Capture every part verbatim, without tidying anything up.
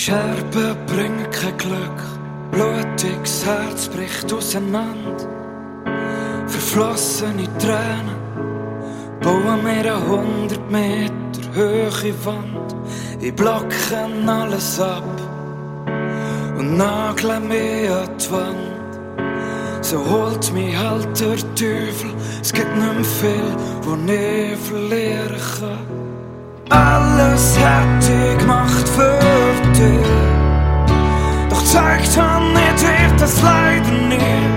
Scherben bringen kein Glück, blutiges Herz bricht auseinander. Verflossene Tränen bauen mir eine hundert Meter hohe Wand. Ich blocke alles ab und nagle mich an die Wand. So holt mich halt der Teufel, es gibt nicht mehr viel, wo ich verlieren kann. Alles hätte ich gemacht für dich, doch zeigt han nicht dir das leider nie.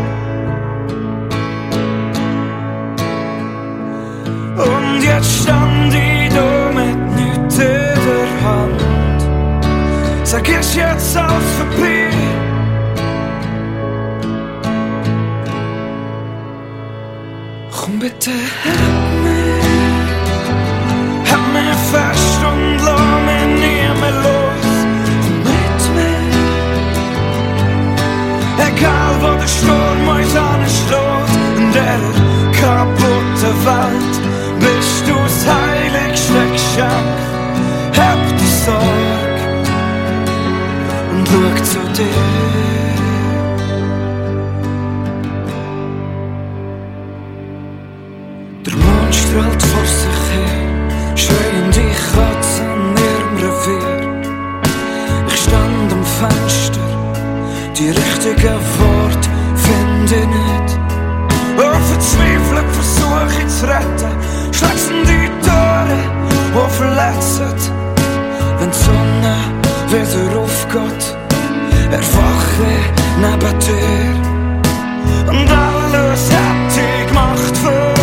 Und jetzt stand ich da mit nichts in der Hand. Sag, ist jetzt alles vorbei? Komm bitte, help mich, halt mich fest und lass mich nie mehr los. Komm mit mir, egal wo der Sturm uns anschlägt. In dieser kaputten Welt bist du das heiligste Geschenk. Hab die Sorge und schau zu dir. Der Mond strahlt vor sich hin, schreien die Katzen in ihrem Revier. Ich stand am Fenster, die richtigen Worte finde ich nicht. Und verzweifelt versuch ich zu retten, schlägst die Tore, die verletzen. Wenn die Sonne wieder aufgeht, erwache ich neben dir. Und alles hätte ich gemacht für